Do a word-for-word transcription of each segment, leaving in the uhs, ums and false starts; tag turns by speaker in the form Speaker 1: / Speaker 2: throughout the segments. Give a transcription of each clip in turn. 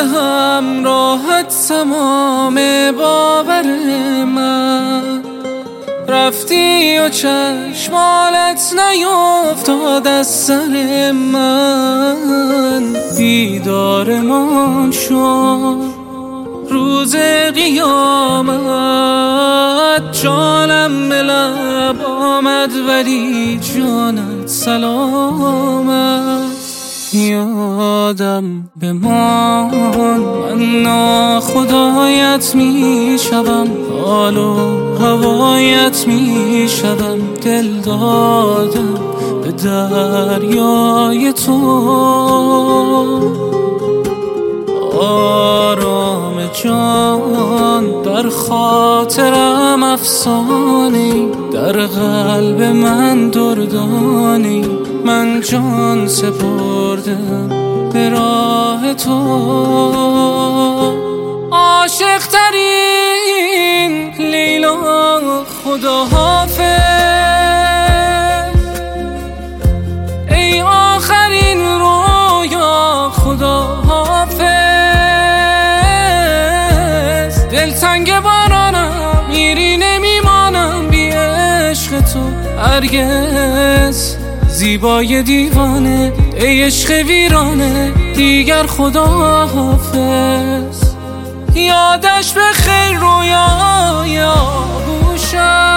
Speaker 1: همراهت تمام باور من، رفتی و چشمالت نیفتاد از سر من. دیدارمان شد روز قیامت، جانم به لب آمد ولی جانت سلامت. یادم بمان من ناخدایت می شوم، حال و هوایت می شوم، دل دادم به دریای تو. آرام جان در خاطرم افسانی، در قلب من دردانی، من جان سپردم به راه تو. عاشق ترین لیلا خدا حافظ، ای آخرین رویا خدا حافظ. دلتنگ بارانم میری نمیمانم بی عشق تو هرگز. زیبای دیوانه ای عشق ویرانه دیگر خدا حافظ. یادش به خیر رویای آغوشت،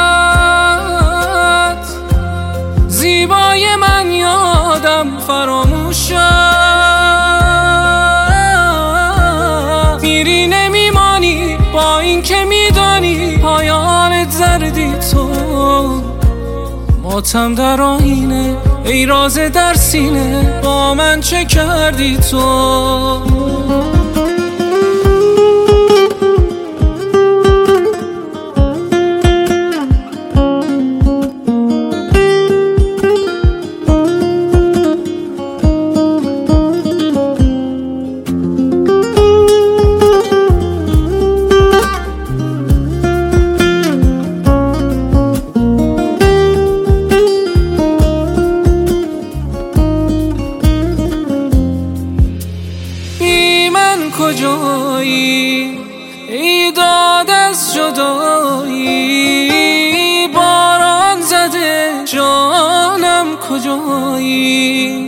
Speaker 1: زیبای من یادم فراموشت. میری نمیمانی با این که میدانی پایان زردی تو. ماتم در آینه ای راز در سینه، با من چه کردی تو؟ کجایی ای داد از جدایی، باران زده جانم کجایی؟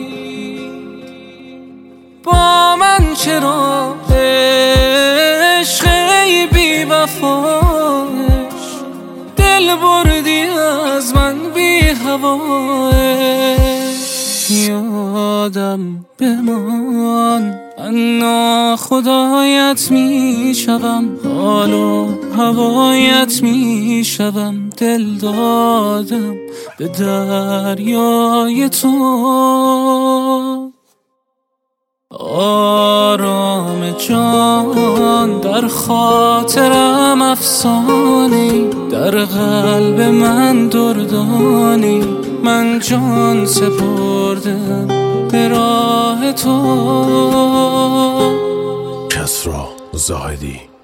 Speaker 1: با من چرا عشق ای بی وفاش، دل بردی از من بی هواش. یادم بمان من ناخدایت می شوم، حال و هوایت می شوم، دل دادم به دریای تو. آرام جان در خاطرم افسانی، در قلب من دردانی، من جان سپردم به راه تو.
Speaker 2: کسری زاهدی.